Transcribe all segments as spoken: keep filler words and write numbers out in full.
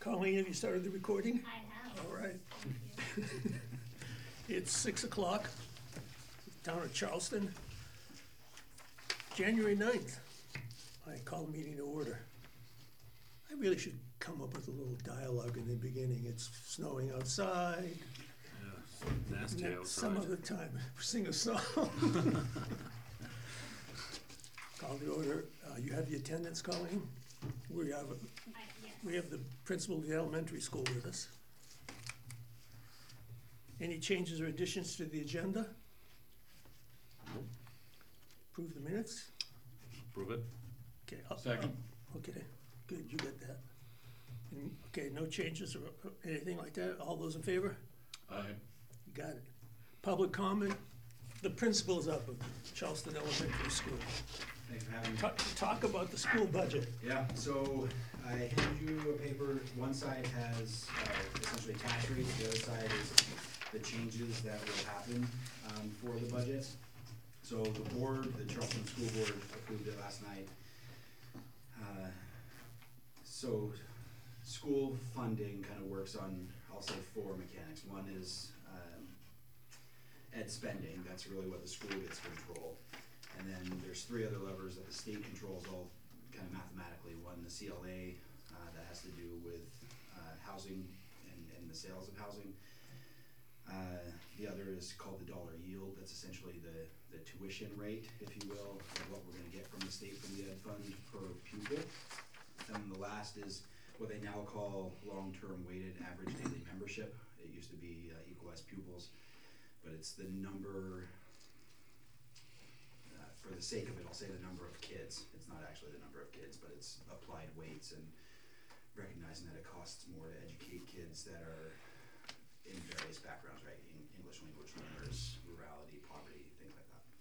Colleen, have you started the recording? I have. All right. Thank you. It's six o'clock, down at Charleston. January ninth, I call the meeting to order. I really should come up with a little dialogue in the beginning. It's snowing outside. Yeah, nasty Next- outside. Some other time, sing a song. Call the order. Uh, you have the attendance, Colleen? We have, a- I, yes. we have the principal of the elementary school with us. Any changes or additions to the agenda? Nope. Approve the minutes? Prove it. Okay. I'll- Second. Okay, good, you get that. And, okay, no changes or or anything like that? All those in favor? Aye. You got it. Public comment? The principal's up of Charleston Elementary School. Thanks for having me. Talk, talk about the school budget. Yeah, so I handed you a paper. One side has uh, essentially tax rates, the other side is the changes that will happen um, for the budget. So the board, the Charleston School Board approved it last night. Uh, So school funding kind of works on, I'll say, four mechanics. One is um, ed spending, that's really what the school gets control. And then there's three other levers that the state controls all kind of mathematically. One, the C L A, uh, that has to do with uh, housing and, and the sales of housing. Uh, the other is called the dollar yield. That's essentially the, the tuition rate, if you will, of what we're gonna get from the state from the ed fund per pupil. And then the last is what they now call long-term weighted average daily membership. It used to be uh, equalized pupils, but it's the number, uh, for the sake of it, I'll say the number of kids. It's not actually the number of kids, but it's applied weights and recognizing that it costs more to educate kids that are in various backgrounds, right? En- English language learners, rurality, poverty, things like that.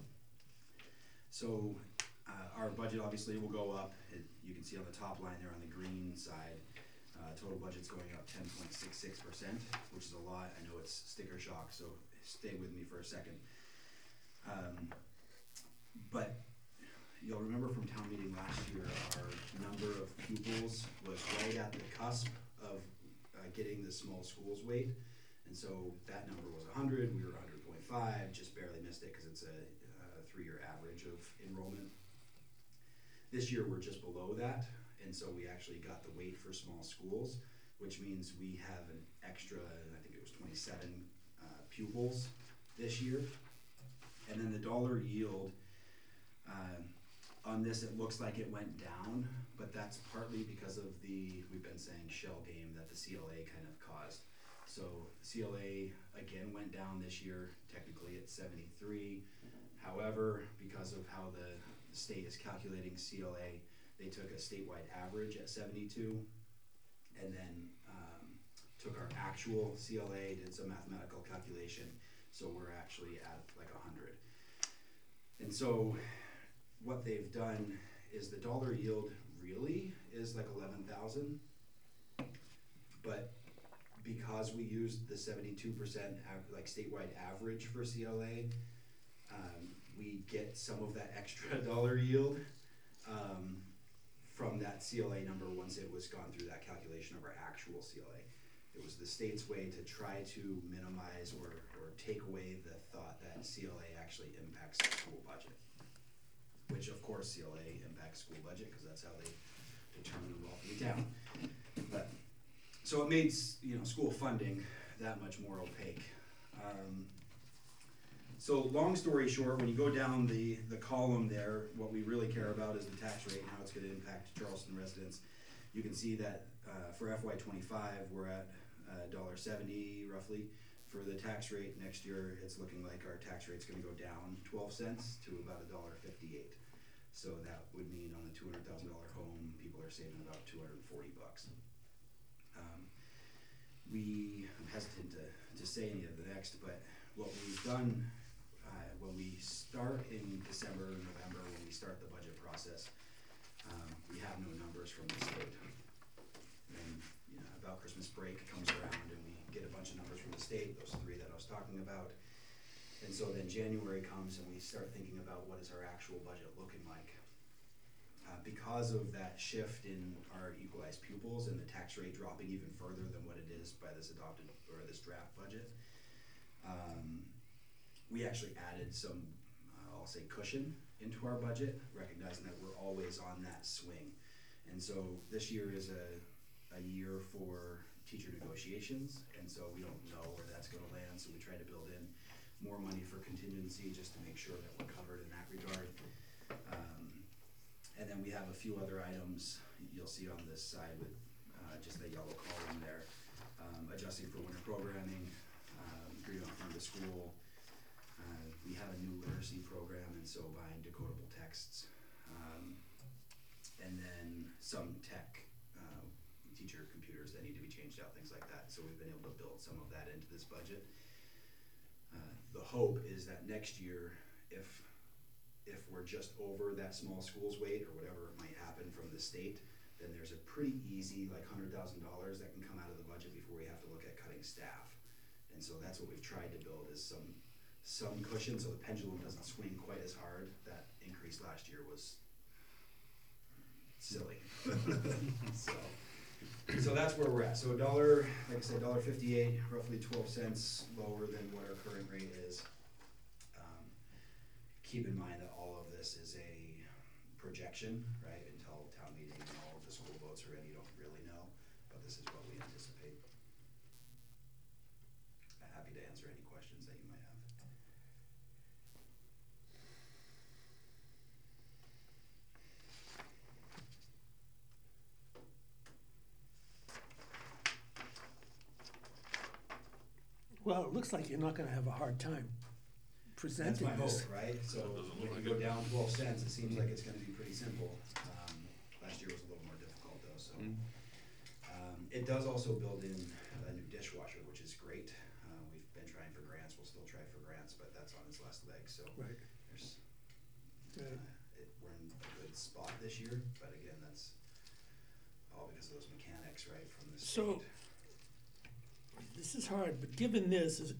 So uh, our budget obviously will go up. It, you can see on the top line there on the green side, uh, total budget's going up ten point six six percent, which is a lot. I know it's sticker shock, so stay with me for a second. Um, but you'll remember from town meeting last year, our number of pupils was right at the cusp of uh, getting the small schools weight. And so that number was one hundred, we were one hundred point five, just barely missed it because it's a, a three-year average of enrollment. This year we're just below that, and so we actually got the weight for small schools, which means we have an extra, I think it was twenty-seven uh, pupils this year. And then the dollar yield, um, on this it looks like it went down, but that's partly because of the, we've been saying, shell game that the C L A kind of caused. So C L A again went down this year, technically at seventy-three. However, because of how the state is calculating C L A, they took a statewide average at seventy-two and then um, took our actual C L A, did some mathematical calculation, so we're actually at like one hundred. And so what they've done is the dollar yield really is like eleven thousand, but because we used the seventy-two percent av- like statewide average for C L A, um, we get some of that extra dollar yield um, from that C L A number once it was gone through that calculation of our actual C L A. It was the state's way to try to minimize or, or take away the thought that C L A actually impacts the school budget, which of course C L A impacts school budget because that's how they determine the wealth of the town. But so it made, you know, school funding that much more opaque. Um, so long story short, when you go down the, the column there, what we really care about is the tax rate and how it's going to impact Charleston residents. You can see that uh, for F Y twenty-five, we're at one dollar seventy roughly. For the tax rate next year, it's looking like our tax rate's going to go down twelve cents to about one dollar fifty-eight. So that would mean on a two hundred thousand dollar home, people are saving about two hundred forty bucks. Um, we, I'm hesitant to, to say any of the next, but what we've done uh, when we start in December, November, when we start the budget process, um, we have no numbers from the state. And you know, about Christmas break comes around and we get a bunch of numbers from the state, those three that I was talking about. And so then January comes and we start thinking about what is our actual budget looking like. Um, because of that shift in our equalized pupils and the tax rate dropping even further than what it is by this adopted, or this draft budget, um, we actually added some, uh, I'll say cushion into our budget, recognizing that we're always on that swing. And so this year is a, a year for teacher negotiations, and so we don't know where that's gonna land, so we try to build in more money for contingency just to make sure that we're covered in that regard. Um, and then we have a few other items you'll see on this side with uh, just the yellow column there. Um, adjusting for winter programming, um, Green on Farm to School. Uh, we have a new literacy program, and so buying decodable texts. Um, and then some tech, uh, teacher computers that need to be changed out, things like that. So we've been able to build some of that into this budget. Uh, the hope is that next year, if if we're just over that small schools weight or whatever might happen from the state, then there's a pretty easy like one hundred thousand dollars that can come out of the budget before we have to look at cutting staff. And so that's what we've tried to build, is some some cushion so the pendulum doesn't swing quite as hard. That increase last year was silly. so so that's where we're at. So a dollar, like I said, one dollar fifty-eight, roughly twelve cents lower than what our current rate is. Um, keep in mind that all of this is a projection, right? Until town meeting and all of the school votes are in, you don't really know, but this is what we anticipate. I'm happy to answer any questions that you might have. Well, it looks like you're not gonna have a hard time That's presenting my hope, this. right? So That doesn't when look you like go it. down twelve cents, it seems like it's gonna be pretty simple. Um, last year was a little more difficult though, so. Mm. Um, it does also build in a new dishwasher, which is great. Uh, we've been trying for grants, we'll still try for grants, but that's on its last leg, so. Right. There's, Right. uh, it, we're in a good spot this year, but again, that's all because of those mechanics, right, from the state. So- This is hard, but given this, is,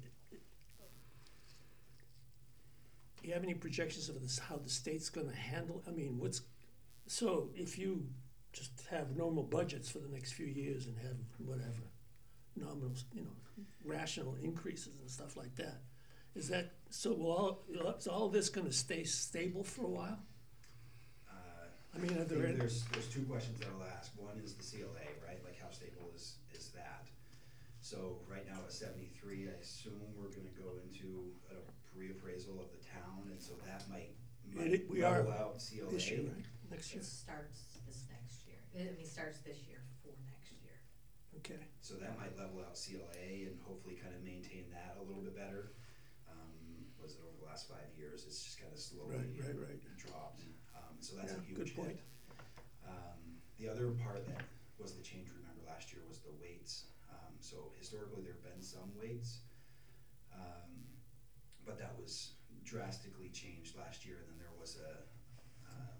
do you have any projections of this, how the state's gonna handle, I mean, what's, so if you just have normal budgets for the next few years and have whatever, nominal, you know, rational increases and stuff like that, is that, so will all, is all this gonna stay stable for a while? Uh, I mean, are I there think any, there's, there's two questions that I'll ask. One is the C L A, right? Like how stable is, is that? So right now at seventy-three, I assume we're gonna go into a reappraisal of the town, and so that might, might It- we are level out C L A. this year, right, next year, It starts this next year. I mean, starts this year for next year. okay, So that might level out C L A and hopefully kind of maintain that a little bit better. Um, was it over the last five years, it's just kind of slowly Right, right, right. dropped. Um, so that's a Yeah, huge good hit. point. Um, the other part that was the change, remember last year, was the weights. Um, so historically there have been some weights, um, but that was drastically changed last year. And then there was a, um,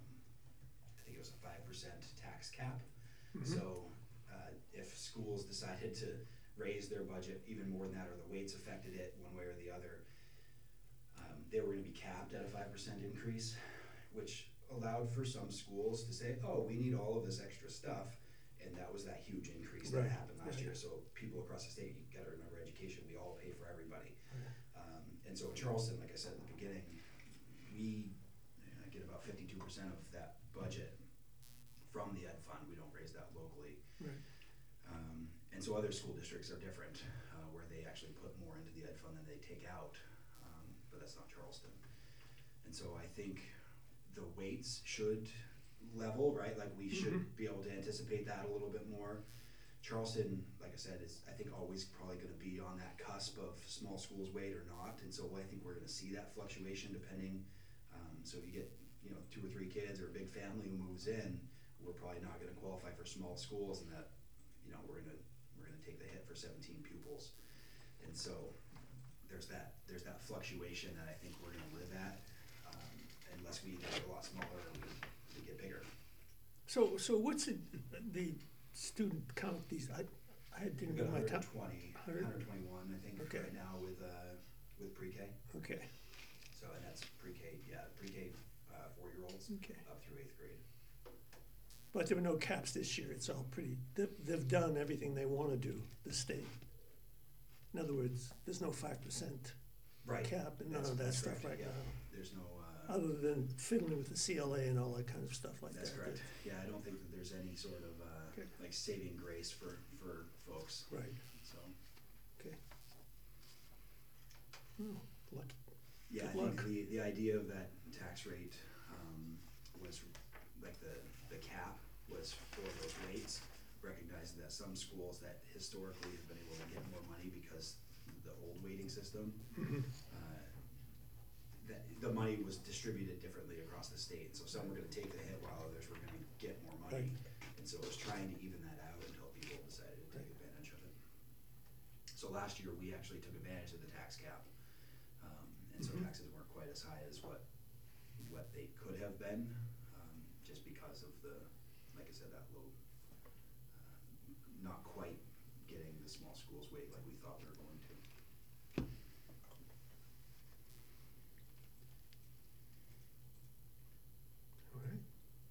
I think it was a five percent tax cap. Mhm. So uh, if schools decided to raise their budget even more than that, or the weights affected it one way or the other, um, they were gonna be capped at a five percent increase, which allowed for some schools to say, oh, we need all of this extra stuff. And that was that huge increase that Right, happened last right. year. So people across the state, you gotta remember education, we all pay for everybody. Um, and so in Charleston, like I said at the beginning, we uh, get about fifty-two percent of that budget from the ed fund. We don't raise that locally. right. Um, and so other school districts are different, uh, where they actually put more into the ed fund than they take out, um, but that's not Charleston. And so I think the weights should level, right? Like we should Mhm. be able to anticipate that a little bit more. Charleston, like I said, is I think always probably gonna be on that cusp of small schools weight or not, and so I think we're gonna see that fluctuation depending, um, so if you get, you know, two or three kids or a big family who moves in, we're probably not gonna qualify for small schools, and that, you know, we're gonna, we're gonna take the hit for seventeen pupils. And so there's that, there's that fluctuation that I think we're gonna live at, um, unless we either get a lot smaller or we, we get bigger. So, so what's it, the student count, these, I, I didn't We've get got my one count. hundred twenty, one hundred? one hundred twenty-one, I think, Okay. right now with, uh, with pre-K. Okay, So, and that's pre-K, yeah, pre-K, uh, four-year-olds okay. up through eighth grade. But there were no caps this year, it's all pretty, they've, they've done everything they wanna do, the state. In other words, there's no five percent Right. cap and none That's- of that that's stuff correct, right yeah. now. There's no, uh, Other than fiddling with the C L A and all that kind of stuff like that. that's correct. Yeah, I don't think that there's any sort of, uh, Okay. like saving grace for, for folks, Right, so. okay. Hmm, lucky. Yeah, I Good think luck. the, the idea of that tax rate, um, was, like the, the cap was for those rates, recognizing that some schools that historically have been able to get more money because the old weighting system, Mhm. uh, that the money was distributed differently across the state, so some were gonna take the hit while others were gonna get more money. And so it was trying to even that out until people decided to take Right. advantage of it. So last year, we actually took advantage of the tax cap. Um, and so Mhm. taxes weren't quite as high as what, what they could have been, um, just because of the, like I said, that low, uh, not quite getting the small schools weight like we thought we were going to. All right.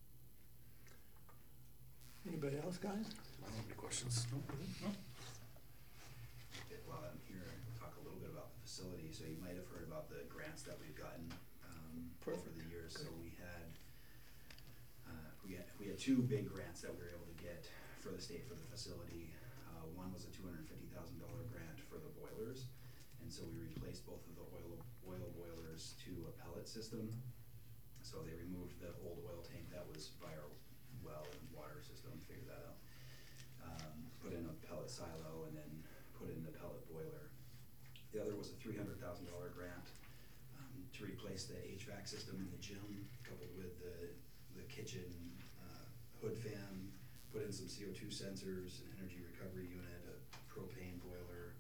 Anybody else, guys? I don't have any questions. No? No? It- While I'm here, I'll talk a little bit about the facility, so you might have heard about the grants that we've gotten, um, over Perfect. the years, so Good. we had, uh, we had, we had two big grants that we were able to get for the state for the facility. Uh, one was a two hundred and fifty thousand dollar grant for the boilers, and so we replaced both of the oil, oil boilers to a pellet system. So they removed the old oil tank that was by our well and water system, figured that out. Um, put in a pellet silo and then put in the pellet boiler. The other was a three hundred thousand dollar grant, um, to replace the H V A C system in the gym, coupled with the, the kitchen, uh, hood fan, put in some C O two sensors, an energy recovery unit, a propane boiler,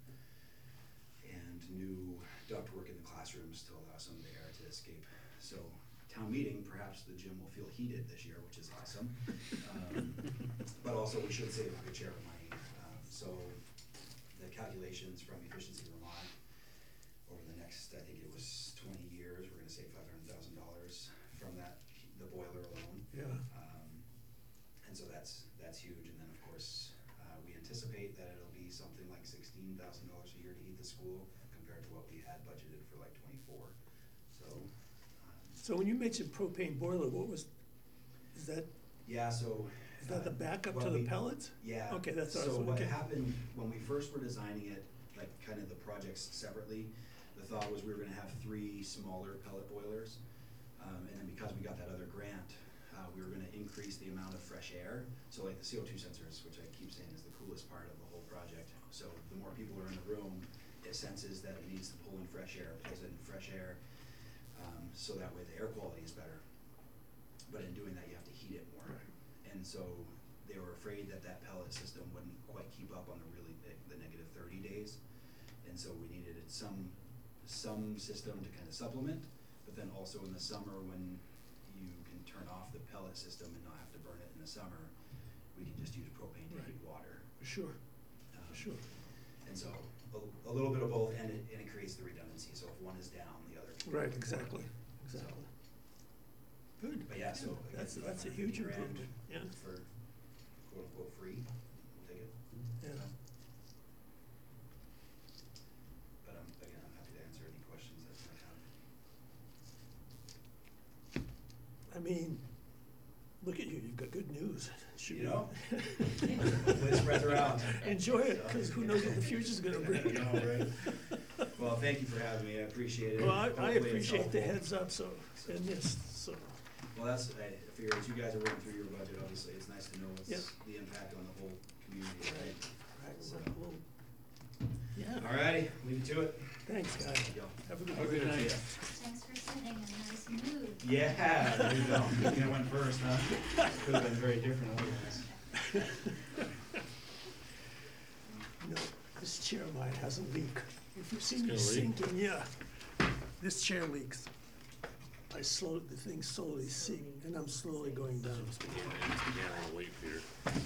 and new ductwork in the classrooms to allow some of the air to escape. So, town meeting, perhaps the gym will feel heated this year, which is awesome. Um, But also, we should save a good share of money. Um, So, the calculations from Efficiency Vermont, over the next, I think it was twenty years, we're gonna save five hundred thousand dollars from that, the boiler alone. Yeah, Um, and so that's, that's huge, and then of course, uh, we anticipate that it'll be something like sixteen thousand dollars a year to heat the school, compared to what we had budgeted for like twenty-four, so. um, so when you mentioned propane boiler, what was, is that, Yeah, so. is that the uh, backup well, to the we- pellets? Yeah. Okay, that's what I was So what looking- happened, when we first were designing it, like kind of the projects separately, the thought was we were gonna have three smaller pellet boilers. Um, and then because we got that other grant, uh, we were gonna increase the amount of fresh air. So like the C O two sensors, which I keep saying is the coolest part of the whole project. So the more people are in the room, it senses that it needs to pull in fresh air, pulls in fresh air. Um, so that way the air quality is better. But in doing that, you have to heat it more. Right. And so they were afraid that that pellet system wouldn't quite keep up on the really big, the negative thirty days. And so we needed it some, some system to kind of supplement, but then also in the summer when you can turn off the pellet system and not have to burn it in the summer, we can just use propane to Right. heat water. Sure, Um, sure. And so a, a little bit of both, and it, and it creates the redundancy, so if one is down, the other can. Right, exactly, exactly. Good. But yeah, so. again, That's, that's a five hundred huge grand improvement, yeah, For quote unquote free, we'll take it. yeah. But um, again, I'm happy to answer any questions that you might have. I mean, look at you, you've got good news. Should You be- know? Hopefully it spreads around. Enjoy it, because who knows what the future's gonna bring. I know, right? Well, thank you for having me, I appreciate it. Well, I, I Hopefully it's appreciate the helpful. heads up, so, in this, so, Well, that's, I figure as you guys are working through your budget, obviously, it's nice to know what's Yep. the impact on the whole community, right? right, So. well, yeah, Alrighty, leave it to it. thanks, guys. Y'all. Have a good Have a good night. night. Thanks for setting a nice mood. Yeah, there you go. Good thing I went first, huh? Could have been very different otherwise. No, this chair of mine has a leak. If you see me gonna leak? sinking, yeah, this chair leaks. I slow, the thing slowly sink, and I'm slowly going down. It's began, it's began on a weight, Peter.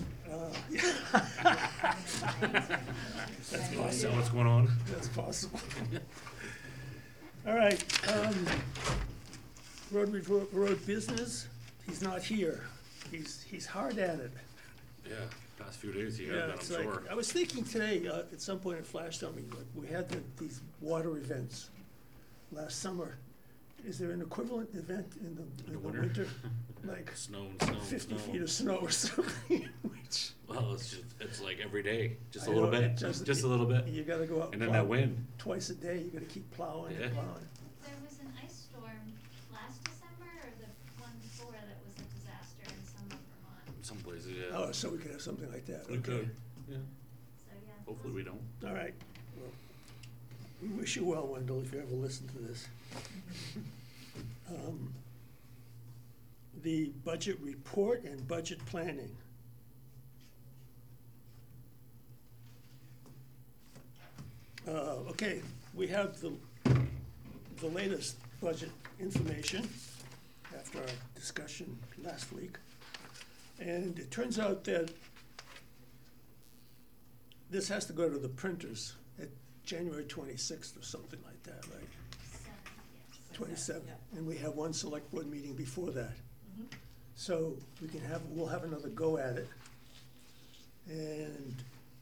That's Is possible. that what's going on? That's possible. All right, um, road report, road business, he's not here. he's, he's hard at it. Yeah, past few days he Yeah, has been, I'm it's like, sure. I was thinking today, uh, at some point it flashed on me, like, we had the, these water events last summer. Is there an equivalent event in the, in the winter? winter? Like Snow and snow and fifty snow. feet of snow or something, which, Well, it's just, it's like every day, just I a little know, bit, it just- just a little bit. you gotta go out And and then plow that wind, twice a day, you gotta keep plowing Yeah. and plowing. There was an ice storm last December, or the one before that was a disaster in some of Vermont. some places, yeah. Oh, so we could have something like that, We okay. could, yeah. So, yeah. Hopefully we don't. All right. Well, we wish you well, Wendell, if you ever listen to this. Um, The budget report and budget planning. Uh, okay, we have the, the latest budget information after our discussion last week. And it turns out that this has to go to the printers at January twenty-sixth or something like that, right? Seven, yes. Twenty-seventh, Yeah. and we have one select board meeting before that. Mhm. So we can have, we'll have another go at it. And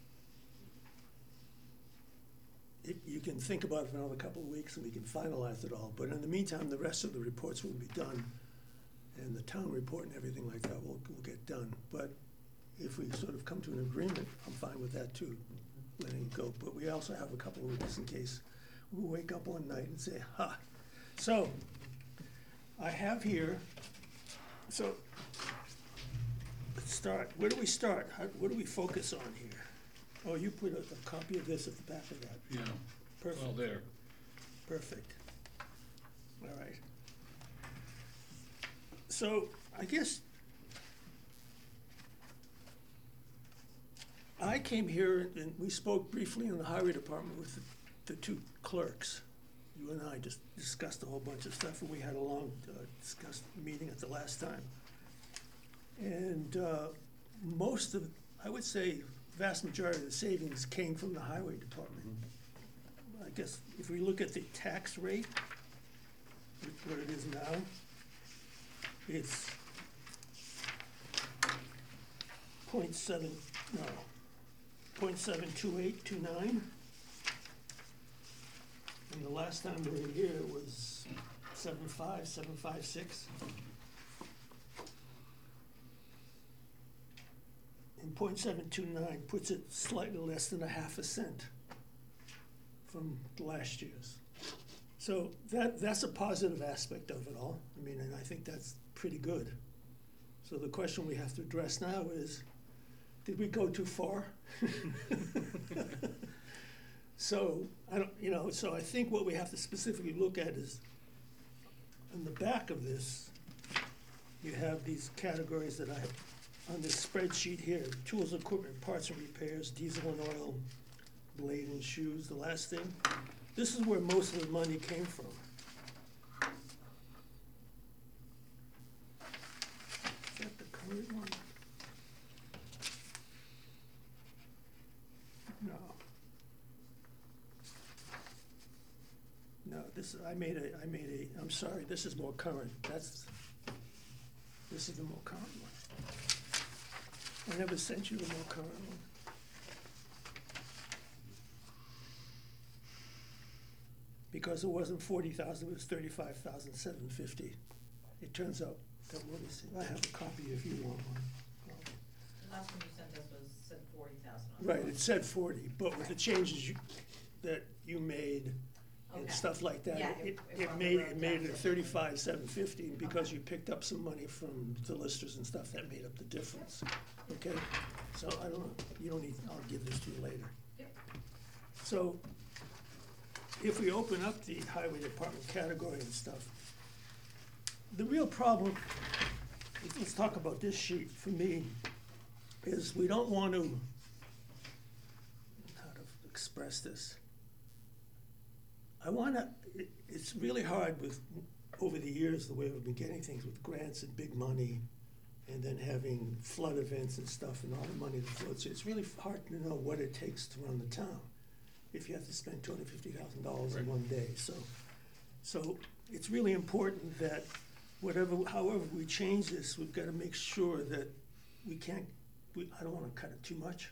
it, you can think about it for another couple of weeks and we can finalize it all. But in the meantime, the rest of the reports will be done. And the town report and everything like that will, will get done. But if we sort of come to an agreement, I'm fine with that too, letting it go. But we also have a couple of weeks in case we wake up one night and say, ha. So I have here, so let's start. Where do we start? How, what do we focus on here? Oh, you put a, a copy of this at the back of that. Yeah, Perfect. well, there. Perfect. All right. So I guess I came here and we spoke briefly in the highway department with the, the two clerks. You and I just discussed a whole bunch of stuff, and we had a long uh, discussed meeting at the last time. And uh, most of, I would say, vast majority of the savings came from the highway department. I guess if we look at the tax rate, what it is now, it's point seven, no, point seven two eight two nine. And the last time we were here it was seven five, seven five six. And point seven two nine puts it slightly less than a half a cent from last year's. So that, that's a positive aspect of it all. I mean, and I think that's pretty good. So the question we have to address now is, did we go too far? So, I don't, you know, so I think what we have to specifically look at is, on the back of this, you have these categories that I have on this spreadsheet here: tools, equipment, parts and repairs, diesel and oil, blade and shoes, the last thing. This is where most of the money came from. Is that the current one? No. No, this, I made a, I made a, I'm sorry, this is more current. That's, this is the more current one. I never sent you the more current one. Because it wasn't forty thousand, it was thirty-five thousand seven fifty. It turns out that, let me see, I have a copy if you want one. The last one you sent us was, said forty thousand. Right, it said forty, but with the changes you, that you made and Okay. stuff like that, Yeah, it, it- it it probably made, wrote it made down it to- thirty-five seven fifty, and because Okay. you picked up some money from the listers and stuff, that made up the difference, okay? So I don't know, you don't need, I'll give this to you later. Yep. So, if we open up the highway department category and stuff, the real problem, let's talk about this sheet for me, is we don't want to, how to express this? I wanna, it, it's really hard with, over the years, the way we've been getting things with grants and big money, and then having flood events and stuff and all the money that floats, it's really hard to know what it takes to run the town if you have to spend two hundred fifty thousand dollars in Right. one day. So, so it's really important that whatever, however we change this, we've gotta make sure that we can't, we, I don't wanna cut it too much.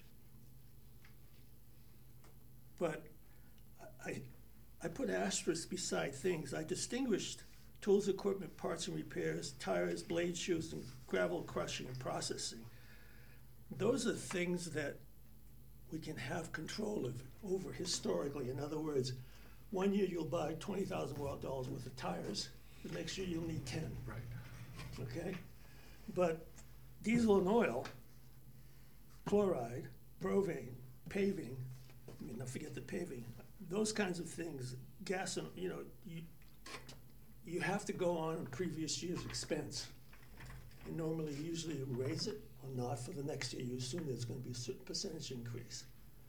But I, I put asterisks beside things. I distinguished tools, equipment, parts and repairs, tires, blade shoes, and gravel crushing and processing. Those are things that we can have control of over historically. In other words, one year you'll buy twenty thousand dollars worth of tires, the next year you'll need ten, Right. okay? But diesel and oil, chloride, propane, paving, I mean, don't forget the paving, those kinds of things, gas and, you know, you, you have to go on a previous year's expense. And normally, usually you raise it or not for the next year, you assume there's gonna be a certain percentage increase.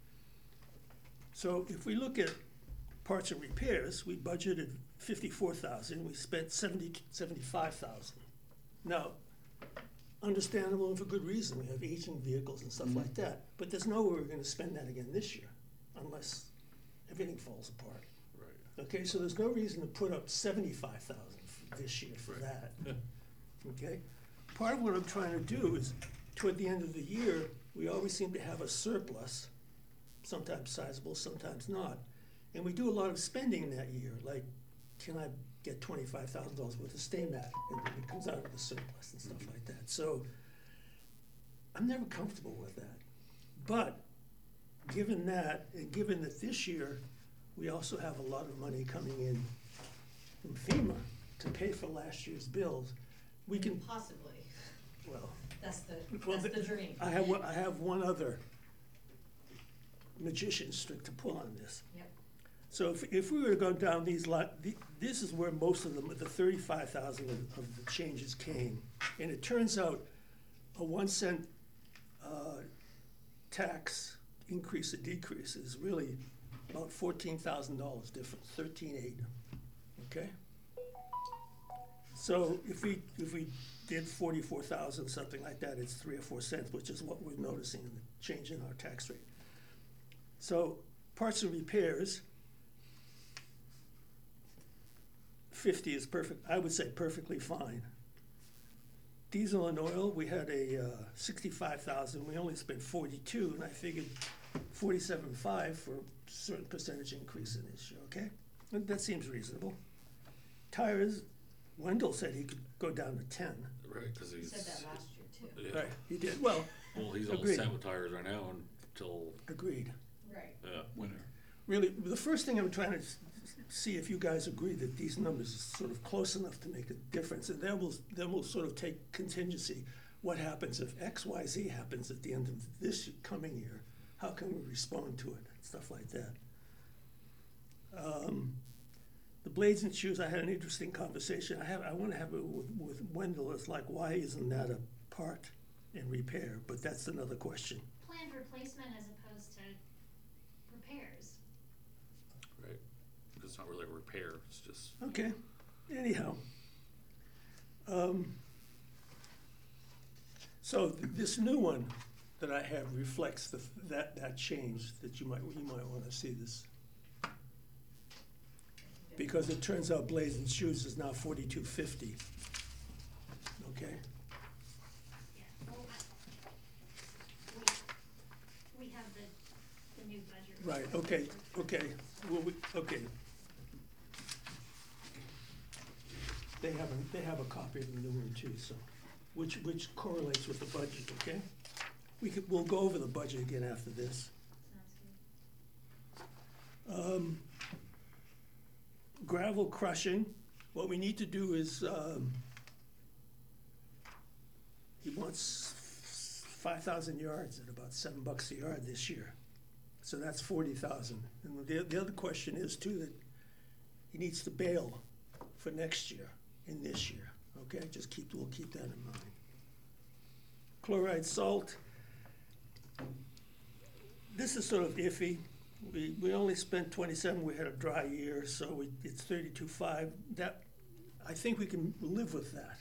So if we look at parts and repairs, we budgeted fifty-four thousand, we spent seventy, seventy-five thousand. Now, understandable and for good reason, we have aging vehicles and stuff like that, but there's no way we're gonna spend that again this year, unless everything falls apart. Right. Okay, so there's no reason to put up seventy-five thousand this year for Right. that, okay? Part of what I'm trying to do is, toward the end of the year, we always seem to have a surplus, sometimes sizable, sometimes not. And we do a lot of spending that year, like, can I get twenty-five thousand dollars worth of stay mat? And it comes out of the surplus and stuff like that. So, I'm never comfortable with that. But, given that, and given that this year, we also have a lot of money coming in from FEMA to pay for last year's bills, we can, Possibly, well, that's the, Well, that's the- the dream. I have, one- I have one other magician's trick to pull on this. Yep, So if, if we were to go down these li- the this is where most of them, the thirty-five thousand of, of the changes came. And it turns out a one cent, uh, tax increase or decrease is really about fourteen thousand dollars difference, thirteen eight, okay? So if we, if we did forty-four thousand, something like that, it's three or four cents, which is what we're noticing in the change in our tax rate. So parts and repairs, fifty is perfect, I would say perfectly fine. Diesel and oil, we had a uh, sixty-five thousand, we only spent forty-two, and I figured forty-seven five for a certain percentage increase in this year, okay? And that seems reasonable. Tires, Wendell said he could go down to ten. Right, because you he's. said that last year too. Yeah. Right, he did, well, Well, he's all Agreed. set with tires right now until, agreed. Right. uh, winter. Really, the first thing I'm trying to s- see if you guys agree that these numbers are sort of close enough to make a difference, and then we'll, then we'll sort of take contingency. What happens if X, Y, Z happens at the end of this coming year? How can we respond to it? Stuff like that. Um, the blades and shoes, I had an interesting conversation. I have, I wanna have it with, with Wendell, it's like, why isn't that a part and repair? But that's another question. Planned replacement as opposed to repairs. Right. It's not really a repair, it's just, Okay, anyhow. Um, So th- this new one that I have reflects the, that, that change that you might, you might wanna see this. Because it turns out blades and shoes is now forty-two fifty. Okay, Yeah, well, I, we, we have the, the new budget. right, okay, okay, well, we, okay. They have a, they have a copy of the new one too, so, which, which correlates with the budget, okay? We could, we'll go over the budget again after this. Sounds good. Um, gravel crushing, what we need to do is, um, he wants five thousand yards at about seven bucks a yard this year. So that's forty thousand. And the, the other question is too, that he needs to bail for next year and this year, okay? Just keep, we'll keep that in mind. Chloride salt, this is sort of iffy. We, we only spent twenty-seven, we had a dry year, so we, it's thirty-two five. That, I think we can live with that.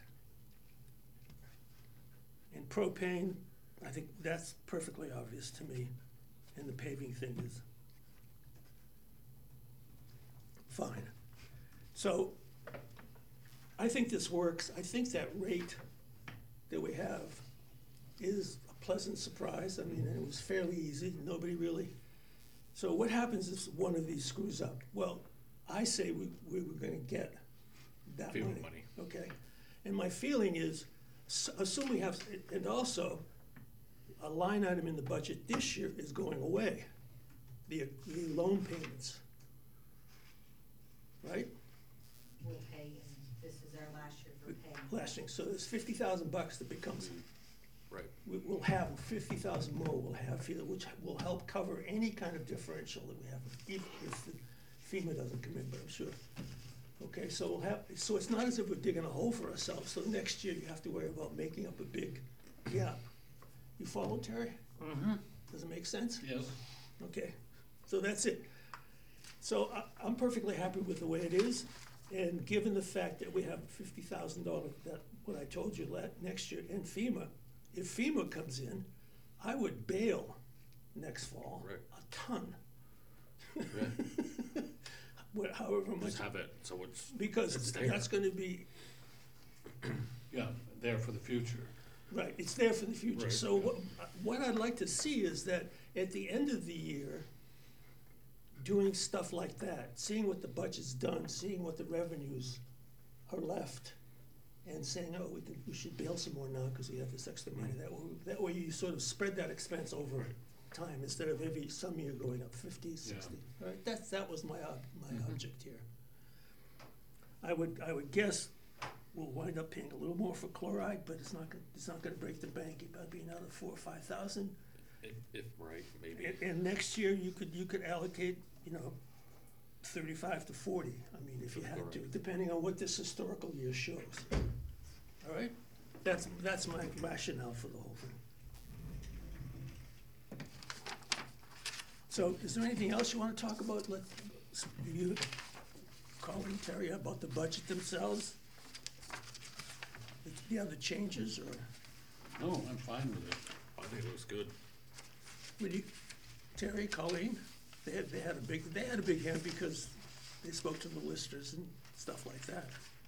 And propane, I think that's perfectly obvious to me, and the paving thing is fine. So, I think this works. I think that rate that we have is a pleasant surprise. I mean, it was fairly easy. Nobody really. So what happens if one of these screws up? Well, I say we, we were gonna get that FEMA money. money. Okay. And my feeling is, s- assume we have, and also, a line item in the budget this year is going away. The, the loan payments. Right? We'll pay, and this is our last year for paying. Last thing, so there's fifty thousand bucks that becomes, Right. we, we'll have fifty thousand more we'll have here, which will help cover any kind of differential that we have, if, if the FEMA doesn't come in, but I'm sure. Okay, so we'll have, so it's not as if we're digging a hole for ourselves, so next year you have to worry about making up a big gap. You follow, Terry? Mm-hmm. Does it make sense? Yes. Okay, so that's it. So I, I'm perfectly happy with the way it is, and given the fact that we have fifty thousand dollars, that, what I told you, la next year, and FEMA, if FEMA comes in, I would bail next fall Right. a ton. Yeah. What- However much, Just have it, so it's, because it's there. that's gonna be, Yeah, there for the future. right, it's there for the future. Right, So yeah. what, what I'd like to see is that at the end of the year, doing stuff like that, seeing what the budget's done, seeing what the revenues are left, and saying, oh, we can, we should bail some more now because we have this extra money. That way, that way you sort of spread that expense over time instead of every, some year going up fifty, sixty. All right, that's, that was my, ob- my Mhm. object here. I would, I would guess we'll wind up paying a little more for chloride, but it's not gonna, it's not gonna break the bank. It might be another four or five thousand. if, if, right, maybe. And, and next year, you could, you could allocate, you know, thirty-five to forty, I mean, if you had to, Correct. depending on what this historical year shows. All right? That's, that's my rationale for the whole thing. So, is there anything else you wanna talk about? Let, you, Colleen, Terry, about the budget themselves? The other changes, or, No, I'm fine with it. I think it looks good. would you, Terry, Colleen, they had, they had a big, they had a big hand because they spoke to the listers and stuff like that.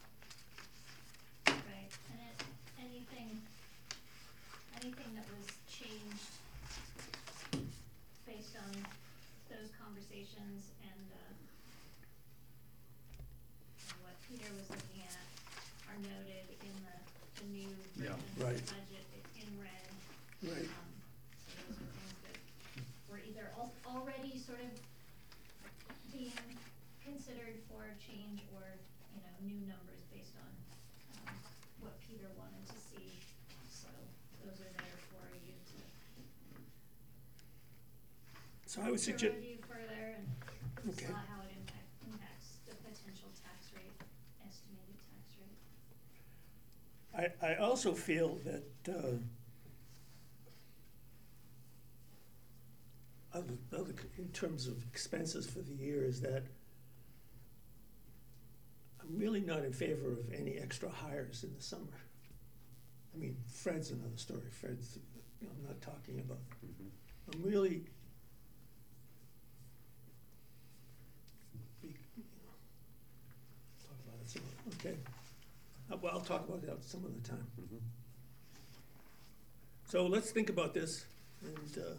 Right, and it, anything, anything that was changed based on those conversations and, uh, and what Peter was looking at are noted in the, the new Yeah, version of the right. budget in red. Right. Um, so those are things that were either al- already sort of being considered for change or, you know, new numbers based on, um, what Peter wanted to see. So those are there for you to, So I would to suggest, review further and Okay. saw how it impact, impacts the potential tax rate, estimated tax rate. I, I also feel that, uh, other, other, in terms of expenses for the year, is that I'm really not in favor of any extra hires in the summer. I mean, Fred's another story, Fred's, you know, I'm not talking about, Mhm. I'm really, be- you know, talk about it some, okay? Uh, Well, I'll talk about that some other time. Mhm. So let's think about this, and, uh,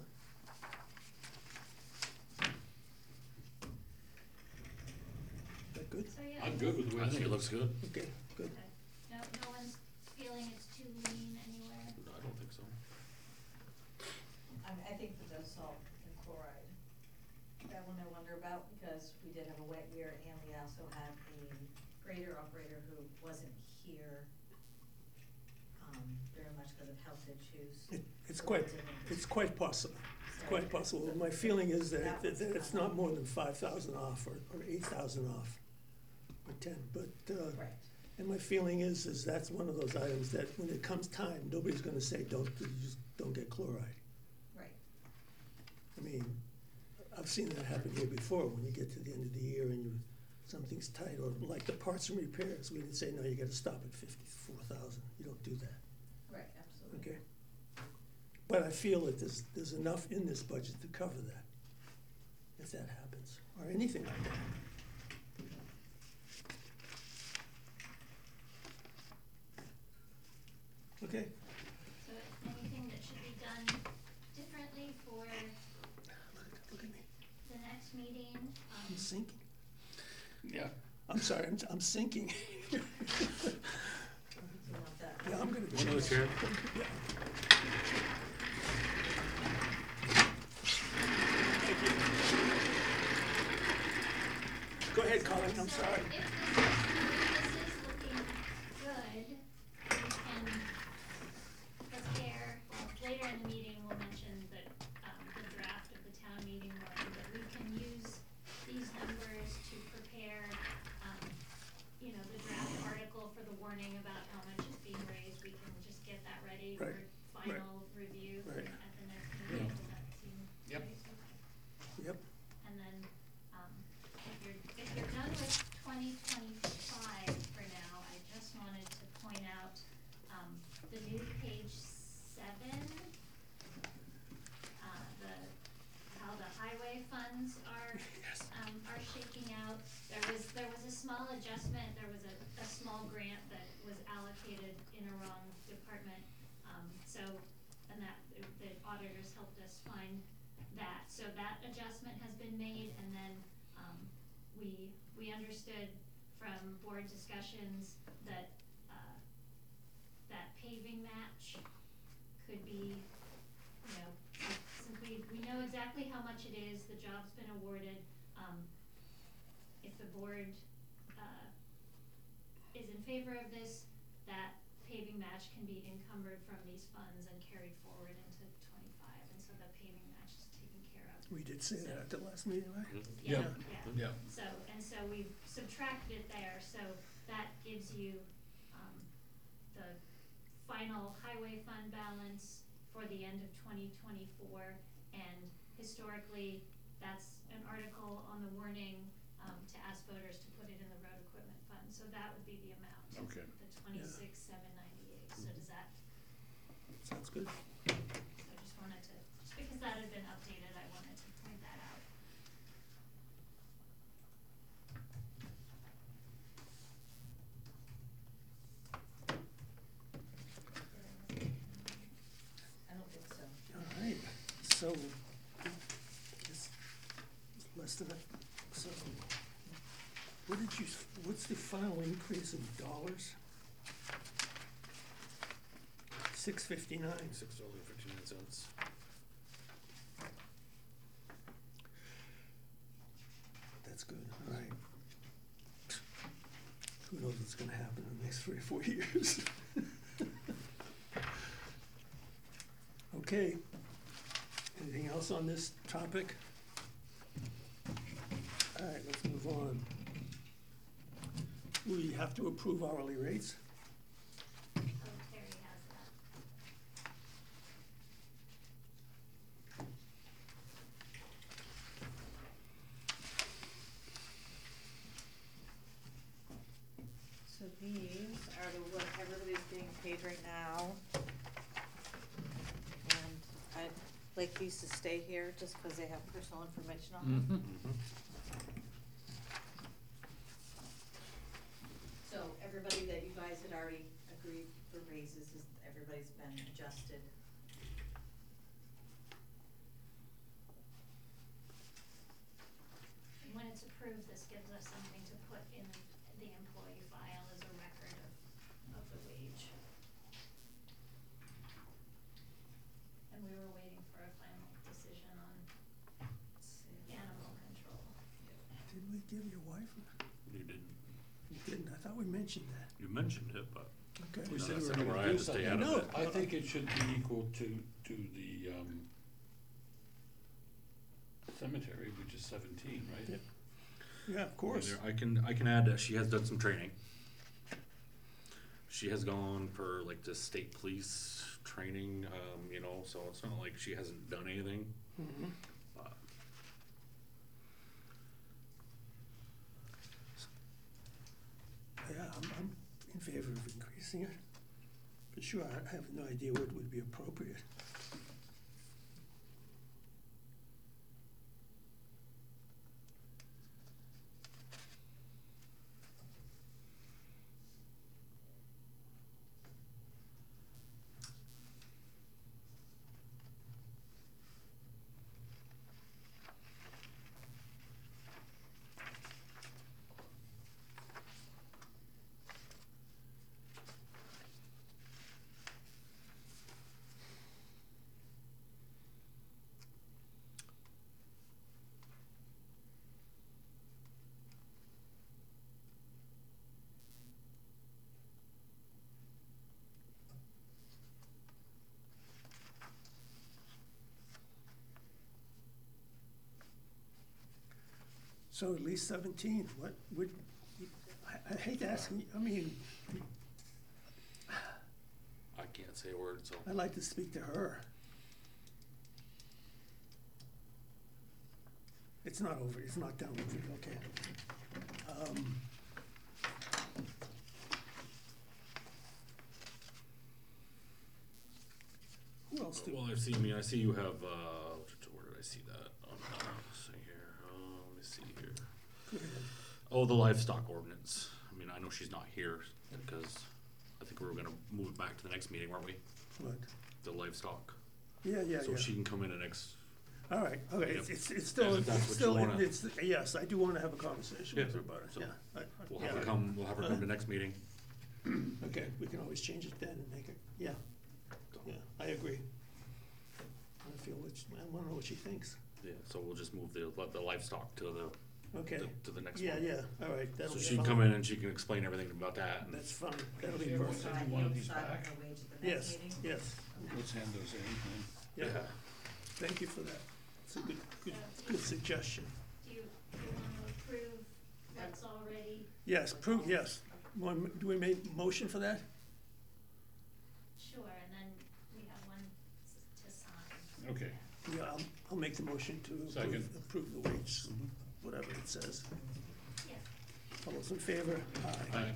is that good? So, yeah. I'm good with the way I it's. think it looks good. Okay, good. Okay. No, no one's feeling it's too lean anywhere? No, I don't think so. I mean, I think the dough salt and chloride, that one I wonder about, because we did have a wet year, and we also had a grader operator who wasn't here, um, very much because of health issues. It, it's So quite, it didn't- it's quite possible, it's so quite possible. My feeling is that, that that was that it's kind not of- more than five thousand off, or, or eight thousand off, or ten, but, uh, Right, and my feeling is, is that's one of those items that when it comes time, nobody's gonna say, don't, you just don't get chloride. right. I mean, I've seen that happen here before, when you get to the end of the year and you, something's tight, or like the parts and repairs, we didn't say, no, you gotta stop at fifty-four thousand, you don't do that, Right, absolutely. okay? But I feel that there's, there's enough in this budget to cover that, if that happens, or anything like that. Okay, So anything that should be done differently for look at me, the next meeting, um, I'm sinking. Yeah. I'm sorry, I'm, I'm sinking. You want that? Yeah, I'm gonna One of change. those here. Yeah. Go ahead, Colin, I'm So sorry. if this is, if this is looking good, we can prepare, well, later in the meeting, we'll mention that, um, the draft of the town meeting warrant, but we can use these numbers to prepare, um, you know, the draft article for the warning about how much is being raised. We can just get that ready for Right, final review right. at the next meeting. Does that seem Yep. right? Okay. Yep, And then, um, if you're, if you're done with twenty twenty-five for now, I just wanted to point out, um, the new page seven, uh, the, how the highway funds are, yes, um, are shaking out. There was, there was a small adjustment, there was a, a small grant that was allocated in a wrong department. Um, so, and that, the auditors helped us find that. So that adjustment has been made, and then, um, we, we understood from board discussions that, uh, that paving match could be, you know, since we, we know exactly how much it is, the job's been awarded, um, if the board, uh, is in favor of this, that paving match can be encumbered from these funds and carried forward into twenty-five, and so the paving match is taken care of. we did say that at the last meeting, right? Yeah, Yeah. yeah. Yeah. So, and so we've subtracted it there, so that gives you, um, the final highway fund balance for the end of twenty twenty-four, and historically, that's an article on the warning, um, to ask voters to put it in the road equipment fund, so that would be the amount. Okay. The twenty-six, seven ninety-eight, so does that, Sounds good. I just wanted to, just because that had been updated, I wanted to point that out. I don't think so. All right, so, it's less than a, so, what did you, what's the final increase in dollars? Six fifty-nine. Six dollars and fifty-nine cents. That's good, all right. Who knows what's gonna happen in the next three or four years? Okay, anything else on this topic? All right, let's move on. We have to approve hourly rates. Oh, Terry has that. So these are the, what everybody's being paid right now. And I'd like these to stay here just because they have personal information on them. Mm-hmm. So everybody that you guys had already agreed for raises, is, everybody's been adjusted. And when it's approved, this gives us something to put in the employee file as a record of, of the wage. And we were waiting for a final decision on animal control. Did we give your wife? You didn't, You didn't, I thought we mentioned that. you mentioned it, but Okay. We No, said we that's were not where I gonna had do to stay something. out of it. I think it should be equal to, to the, um, cemetery, which is seventeen, right? Yep. Yeah, of course. I can, I can add that she has done some training. She has gone for like the state police training, um, you know, so it's not like she hasn't done anything. Mhm. But Yeah, I'm, I'm in favor of increasing it. But sure, I have no idea what would be appropriate. So at least seventeen, what would, I, I hate to ask, you- I mean, I can't say a word, so. I'd like to speak to her. It's not over, it's not down with it, okay. Um, Who else do? Well, I see, I mean, I see you have, uh, where did I see that? Um, let's see here, uh, let me see here. Oh, the livestock ordinance. I mean, I know she's not here because I think we were gonna move it back to the next meeting, weren't we? What? The livestock. Yeah, yeah, So yeah. she can come in the next, All right, okay, it's, Yep. it's, it's still, And if that's it's what still, you wanna- it's, yes, I do wanna have a conversation with Yeah, her about it, so yeah. I- I- we'll yeah. have her come, we'll have her come to next meeting. Okay, we can always change it then and make it, yeah, yeah, I agree. I feel, what she- I wanna know what she thinks. Yeah, so we'll just move the, the livestock to the, Okay, to, to the next yeah, one. yeah, all right, that'll So be she can fine. come in and she can explain everything about that. and- That's fine, that'll be Yeah, well, perfect. Said Decide- you wanted you'll these decide on back. the wage at the Yes, next meeting? yes, Let's hand those in. yeah, Yeah. thank you for that. It's a good, good, good suggestion. Do you, do you wanna approve what's already? Yes, prove, yes. One, do we make motion for that? Sure, and then we have one s- to sign. Okay. Yeah, I'll, I'll make the motion to approve, Second. approve the wage, whatever it says. Yeah. All those in favor? Aye. Aye.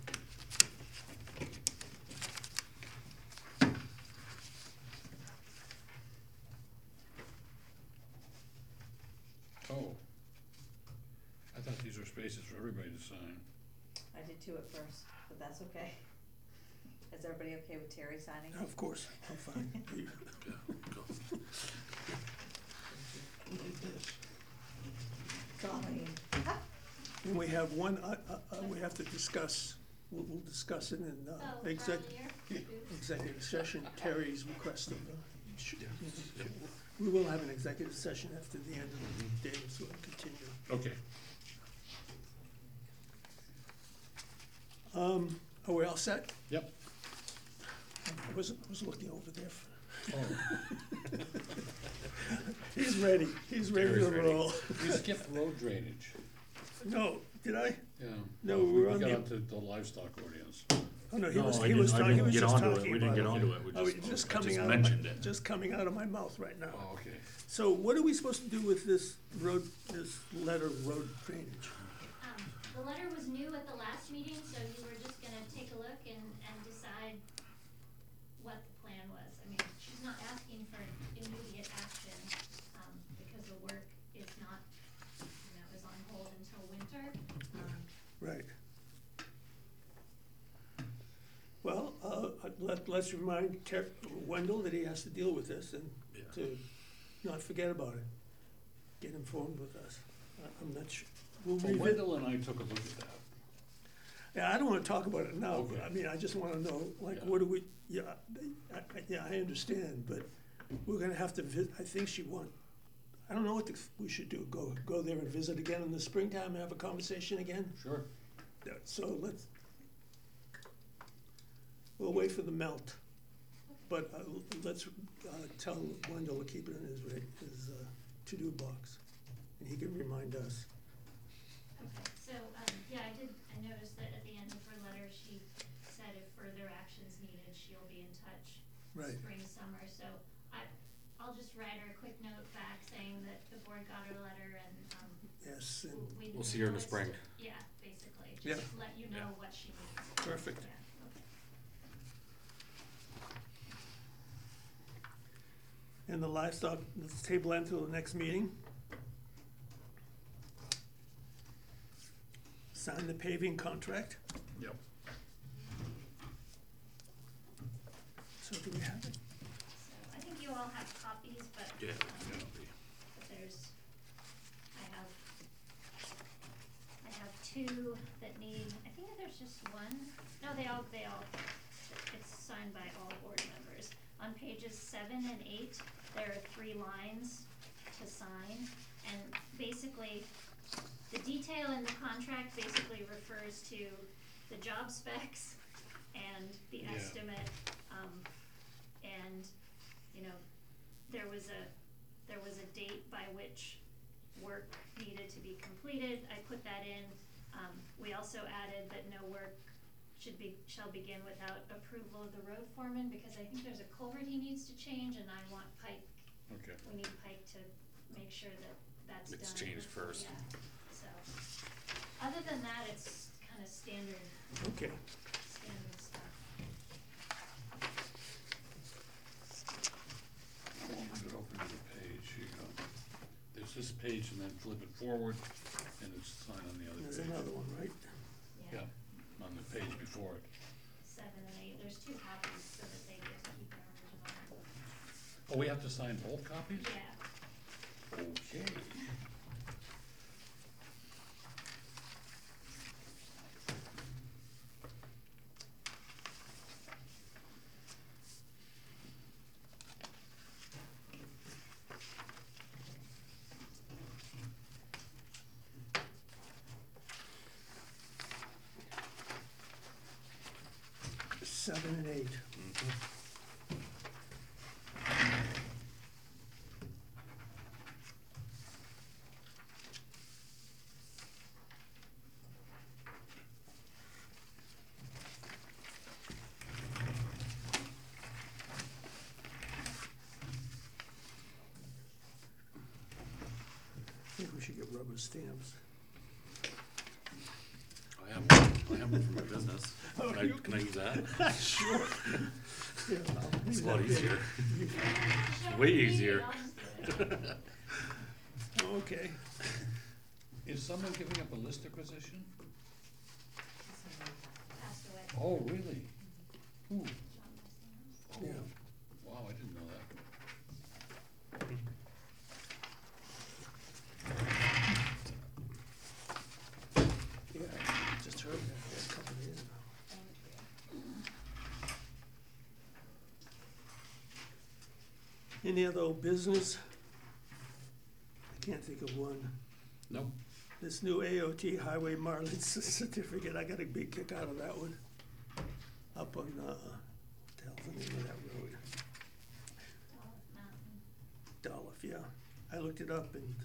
Oh. I thought these were spaces for everybody to sign. I did two at first, but that's okay. Is everybody okay with Terry signing? Of course, I'm fine. You- Colleen. And we have one, uh, uh, uh, we have to discuss, we'll, we'll discuss it in, uh, Oh, exec, earlier? Oops. executive session, Terry's requesting, uh, sh- we will have an executive session after the end of the day, so we'll continue. Okay. Um, are we all set? Yep. I wasn't, I was looking over there. for- Oh, He's ready, he's ready to Terry's ready. roll. we skipped road drainage. No, did I? Yeah. No, Well, we were We on got the- onto the livestock ordinance. Oh, no, he No, was, I he was didn't- I talking, he didn't was get just onto it. talking We about it. didn't get onto it. We Oh, just- it's just I coming just out of my, mentioned it. just coming out of my mouth right now. Oh, okay. So what are we supposed to do with this road, this letter, road drainage? Um, the letter was new at the last meeting, so you were just gonna take a look and, and decide what the plan was. I mean, she's not asking for immediate action, um, because the work is not, you know, is on hold until winter. Um, Right. Well, uh, let, let's remind Ter- Wendell that he has to deal with this and Yeah. to not forget about it. Get informed with us. I- I'm not sure. We'll Well, revisit. Wendell and I took a look at that. Yeah, I don't wanna talk about it now, but Okay. I mean, I just wanna know, like, Yeah. what do we, yeah, I, I, yeah, I understand, but we're gonna have to vis, I think she want, I don't know what the, we should do, go, go there and visit again in the springtime and have a conversation again? Sure. Yeah, so let's, we'll wait for the melt, but uh, let's uh, tell Wendell to keep it in his, ra- his uh, to-do box, and he can remind us. Okay, so, um, yeah, I did, I noticed that at the end of her letter, she said if further action's needed, she'll be in touch Right. spring, summer, so I, I'll just write her a quick note back saying that the board got her letter and, um, Yes, and we. We'll see her in the noticed- spring. Yeah, basically, Yeah. just let you know Yeah. what she needs. perfect. Yeah, okay. And the livestock, let's table that until the next meeting. Sign the paving contract. Yep. So do we have it? So I think you all have copies, but, Yeah. um, but there's, I have, I have two that need, I think that there's just one, no, they all, they all, it's signed by all board members. On pages seven and eight, there are three lines to sign, and basically, the detail in the contract basically refers to the job specs and the Yeah. estimate, um, and, you know, there was a, there was a date by which work needed to be completed, I put that in. Um, we also added that no work should be, shall begin without approval of the road foreman, because I think there's a culvert he needs to change, and I want Pike, Okay. we need Pike to make sure that that's done. It's changed before- first. Yeah, so, other than that, it's kind of standard, Okay. standard stuff. Flip it open to the page, here you go. There's this page and then flip it forward and it's sign on the other There's page. another one, right? Yeah, on the page before it. Seven and eight, there's two copies so that they get to keep their original. Oh, we have to sign both copies? Yeah, Okay. Seven and eight. I think we should get rubber stamps. I have one, I have one for my business. Oh, Can I, you- can I use that? Sure. Yeah, I'll It's a leave lot that easier. Show Way me, easier. I'll just do it. there. Okay. Is someone giving up a lister position? Passed away. Oh, really? Who? John Marcinos. Yeah. Wow, I didn't know that. Yeah, I just heard that a couple of days ago. Any other old business? I can't think of one. Nope. This new A O T highway mileage certificate, I got a big kick out of that one. Up on, uh, what the hell's the name of that road? Dolphin Mountain. Dolph, yeah. I looked it up and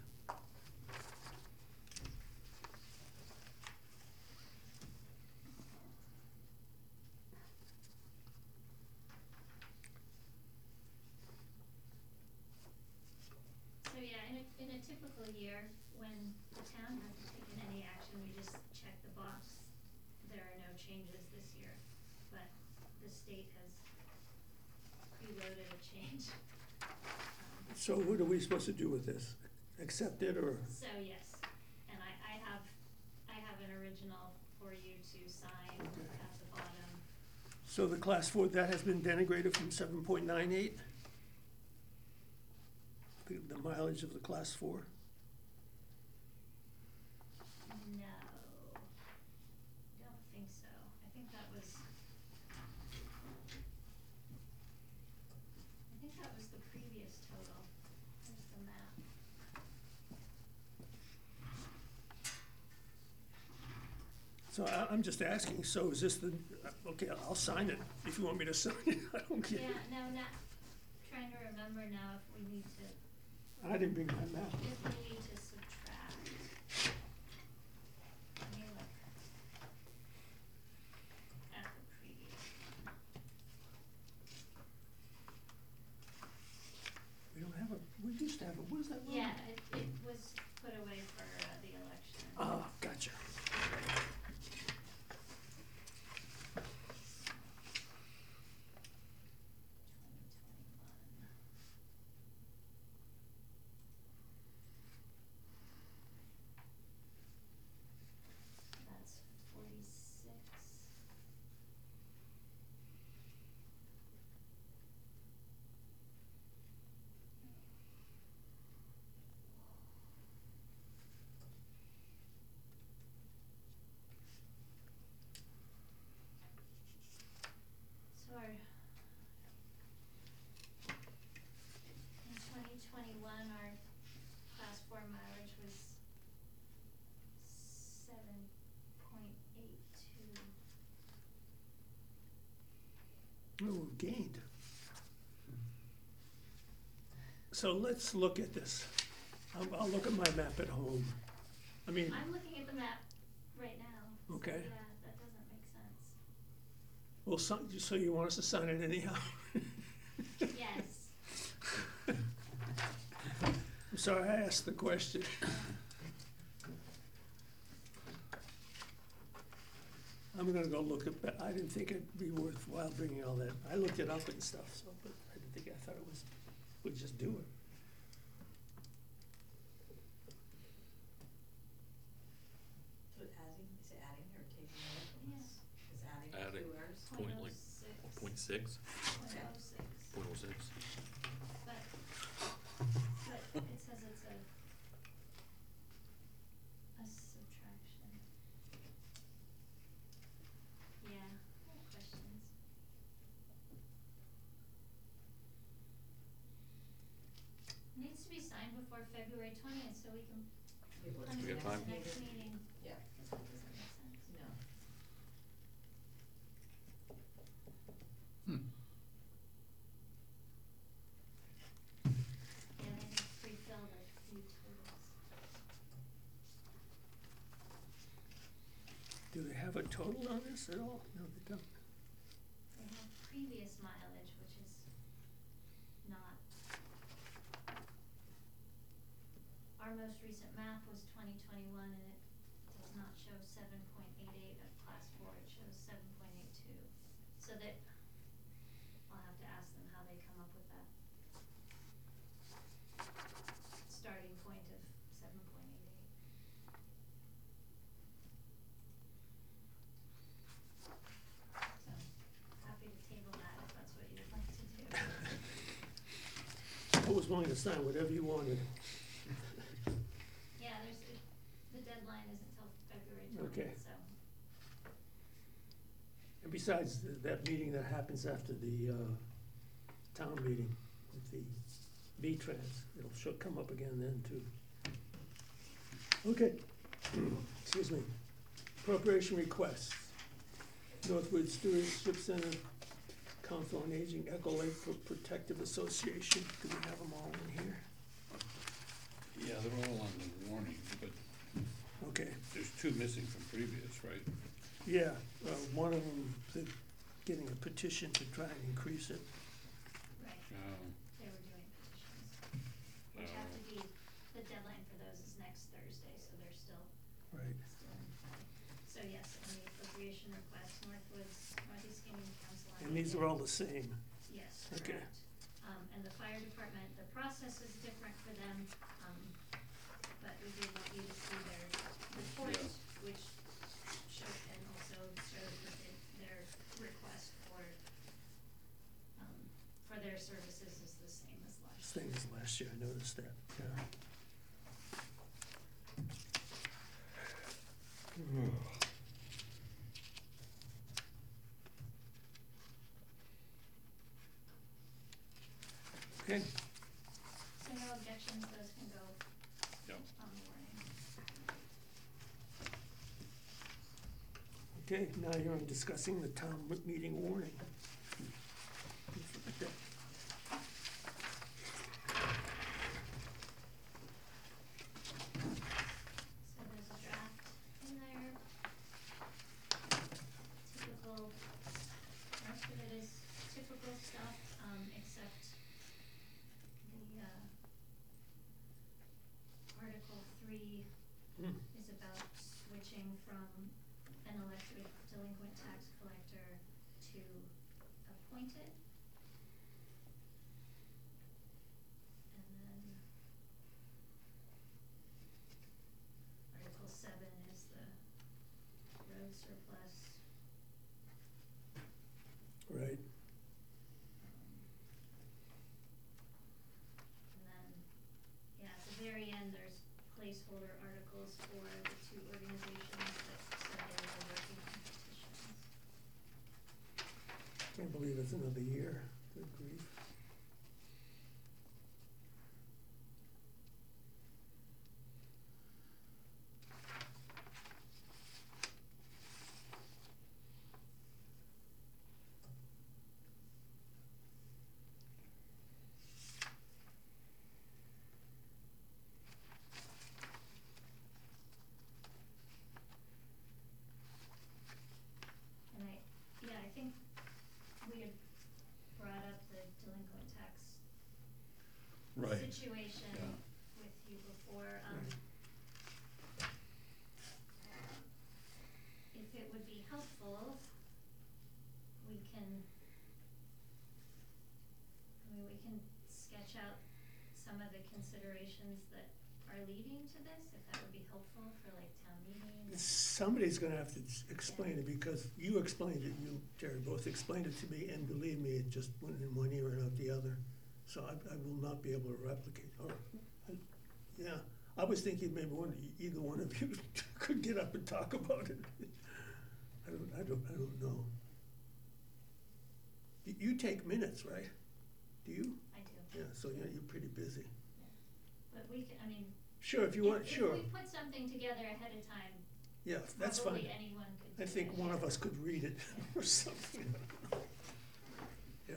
So yeah, in a, in a typical year, when the town hasn't taken any action, we just check the box. There are no changes this year, but the state has preloaded a change. Um, so what are we supposed to do with this? Accept it or? So yes, and I, I have, I have an original for you to sign Okay. at the bottom. So the class four, that has been denigrated from seven point nine eight? The, the mileage of the class four? No, don't think so. I think that was, I think that was the previous total. Here's the map. So I, I'm just asking, so is this the, okay, I'll sign it if you want me to sign it, I don't care. Yeah, no, not, trying to remember now if we need to, I didn't bring my map. if we need to subtract. Let me look at the previous one. We don't have a, we used to have a, what is that road? Yeah, it, it was put away for uh, the election. Ah, gotcha. twenty twenty-one. That's forty-six. So our, in twenty twenty-one, our class four mileage was seven point eight two. Oh, we've gained. So let's look at this. I'll, I'll look at my map at home. I mean, I'm looking at the map right now. Okay. So yeah, that doesn't make sense. well, some, so you want us to sign it anyhow? Yes. I'm sorry I asked the question. I'm gonna go look at, but I didn't think it'd be worthwhile bringing all that. I looked it up and stuff, so, but I didn't think, I thought it was, we'd just do it. So adding, is it adding or taking away from Yeah. this? Is adding Adding. to ours? Point like, point six, Point oh six. point oh six. But, but it says it's a, a subtraction. Yeah, I have questions. Needs to be signed before February twentieth, so we can Maybe let's put We it got next, time? next meeting, Yeah, cause that doesn't make sense. no. Hmm. Yeah, they need to pre-fill the few totals. Do they have a total on this at all? No, they don't. They have previous mileage, which is not. Our most recent map was twenty twenty-one and it does not show seven point eight eight of class four, it shows seven point eight two. So that, I'll have to ask them how they come up with that starting point of seven point eight eight. So, happy to table that if that's what you'd like to do. I was willing to sign whatever you wanted. Yeah, there's, the- the deadline isn't till February Okay. twentieth, so. And besides, th- that meeting that happens after the, uh, town meeting with the V-Trans, it'll show, come up again then too. Okay, excuse me. Appropriation requests. Northwood Stewardship Center, Council on Aging, Echo Lake Protective Association, do we have them all in here? Yeah, they're all on the warning, but Okay, there's two missing from previous, right? yeah, uh, one of them, they're getting a petition to try and increase it. Right, Um, they were doing petitions, which have to be, the deadline for those is next Thursday, so they're still, Right. still in play. So yes, on the appropriation request, Northwoods, Northeast Community Council on And these Aging. are all the same. Yes, Okay. correct. Um, and the fire department, the process is different for them, um, but we do want you to see their report, Yeah. which shows, and also shows that they, their request for, um, for their services is the same as last year. Same as last year, I noticed that, yeah. Okay, So no objections, those can go yeah. on the warning. okay, now you're on discussing the town meeting warning. So there's a draft in there. Typical, most of it is typical stuff, um, except the, uh, Article three Hmm. is about switching from an elected delinquent tax collector to appointed. And then Article seven is the road surplus. Right, Um, And then, yeah, at the very end, there's placeholder articles for the two organizations that said they were working on petitions. can't believe it's another year, good grief. this, if that would be helpful for like town meeting? Somebody's gonna have to s- explain it, because you explained it, you, Terry, both explained it to me, and believe me, it just went in one ear and out the other. So I, I will not be able to replicate, or, I- yeah, I was thinking maybe one, either one of you could get up and talk about it. I don't, I don't, I don't know. You, you take minutes, right? Do you? I do. Yeah, so you're, you're pretty busy. But we can, I mean. Sure, if you if- want, sure, If we put something together ahead of time, yeah, that's fine. probably anyone could do I it. think one of yeah. us could read it or something. Yeah.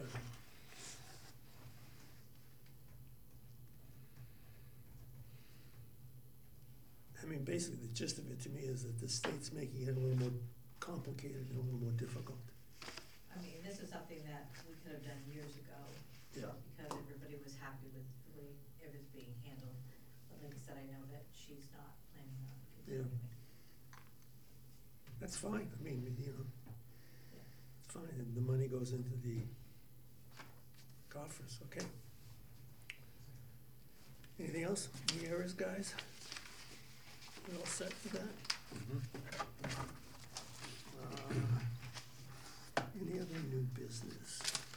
I mean, basically, the gist of it to me is that the state's making it a little more complicated and a little more difficult. I mean, this is something that we could have done years ago. Yeah. Because everybody was happy with the way it was being handled. But like I said, I know that she's not planning on Yeah. continuing. That's fine, I mean, you know, it's fine, and the money goes into the coffers, okay? Anything else, any errors, guys? We all set for that? Uh, Any other new business?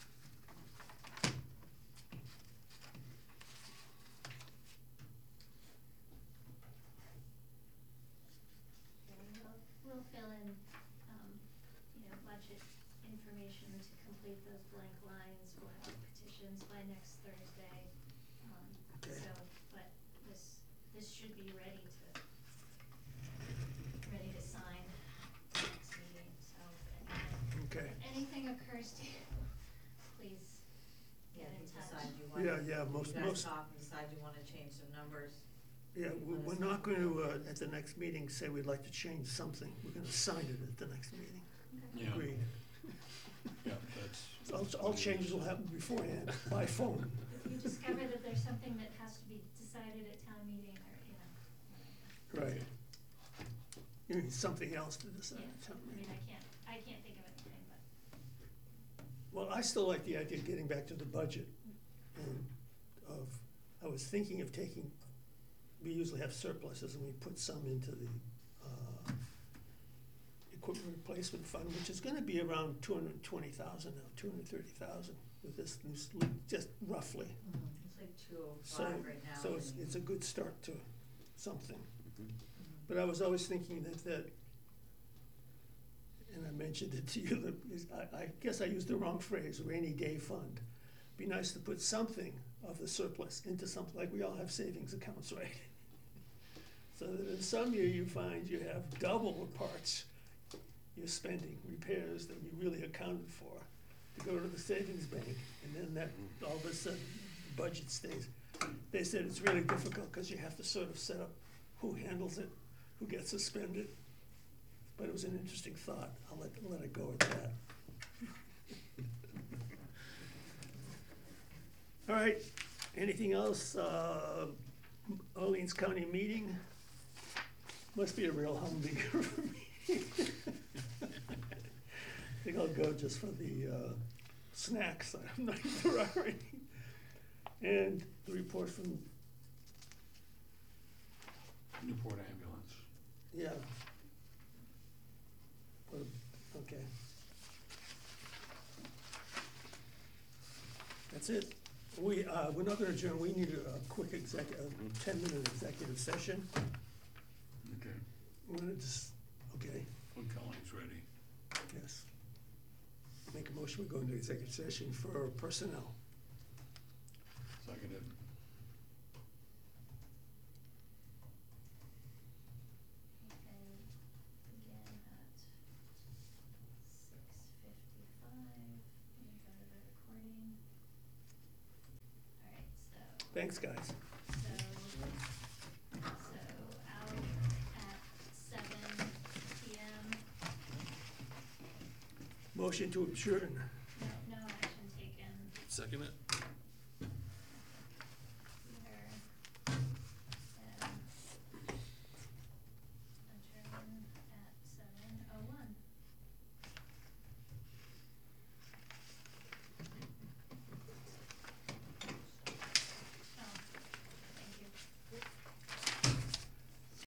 Yeah, we'll, we'll fill in, um, you know, budget information to complete those blank lines. We'll have petitions by next Thursday. Um, Okay. so, but this, this should be ready to, ready to sign next meeting, so if anything, Okay, if anything occurs to you, please Yeah, get in if you touch. decide you want. yeah, yeah, most, You guys most, talk and decide you wanna change some numbers. yeah, we- we're not gonna, uh, at the next meeting, say we'd like to change something, we're gonna sign it at the next meeting. Okay. Yeah, Agreed. yeah, that's. So all, all changes will happen beforehand, by phone. If you discover that there's something that has to be decided at town meeting, or, you know, whatever. Right. You need something else to decide. Yeah, tell I me. mean, I can't, I can't think of anything, but. Well, I still like the idea of getting back to the budget, and of, I was thinking of taking, we usually have surpluses, and we put some into the, uh, equipment replacement fund, which is gonna be around two hundred and twenty thousand now, two hundred and thirty thousand with this new, s- just roughly. It's like two oh So, five right now. so it's, and- it's a good start to something. Mhm. But I was always thinking that, that, and I mentioned it to you, that is- I, I guess I used the wrong phrase, rainy day fund. Be nice to put something of the surplus into something, like we all have savings accounts, right? So that in some year you find you have double the parts you're spending, repairs that you really accounted for, to go to the savings bank, and then that, all of a sudden, the budget stays. They said it's really difficult, cause you have to sort of set up who handles it, who gets to spend it. But it was an interesting thought, I'll let, let it go at that. All right, anything else, uh, Orleans County meeting? Must be a real humdinger for me. I think I'll go just for the, uh, snacks, I'm not there are any. And the report from, Newport ambulance. yeah. What a- Okay. That's it. We, uh, we're not gonna adjourn, we need a, a quick exec, a ten-minute executive session. Okay, We're gonna just, okay, when Colleen's ready. yes. Make a motion, we go into executive session for personnel. Seconded. And begin at six fifty-five, let me go to the recording. Alright, so, Thanks, guys. so, so out at seven P M, Motion to adjourn. no, no action taken. Second it?